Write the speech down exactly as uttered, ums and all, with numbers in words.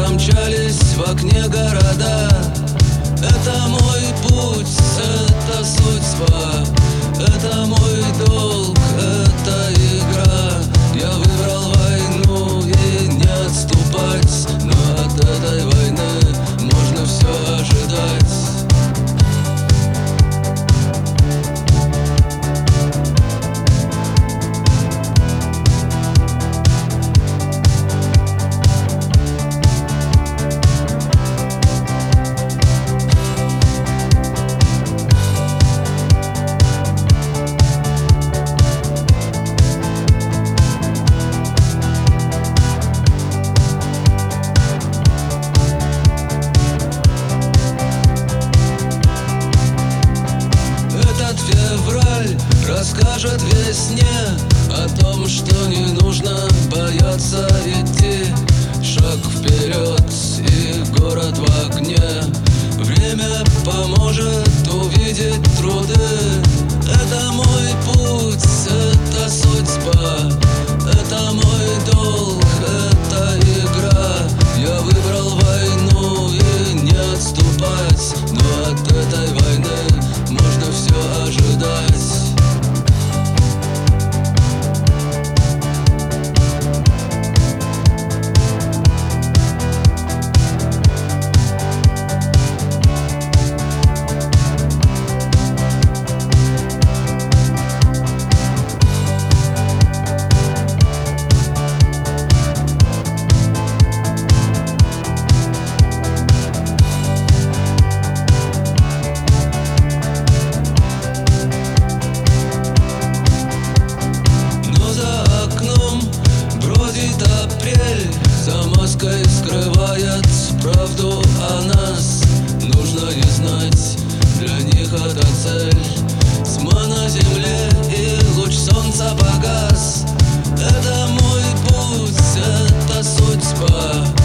промчались в окне города. Это мой путь, это судьба, это мой долг, это игра. Я выбрал войну и не отступать, но от этой войны можно все ожидать. Февраль расскажет весне о том, что не нужно бояться идти. Шаг вперед и город в огне. Время поможет увидеть труды. Это мой путь, это судьба, это мой долг, это игра. Я выбрал войну и не отступать, но от этой войны можно все ожидать. За маской скрывает правду о нас. Нужно не знать, для них это цель. Тьма на земле и луч солнца погас. Это мой путь, это судьба.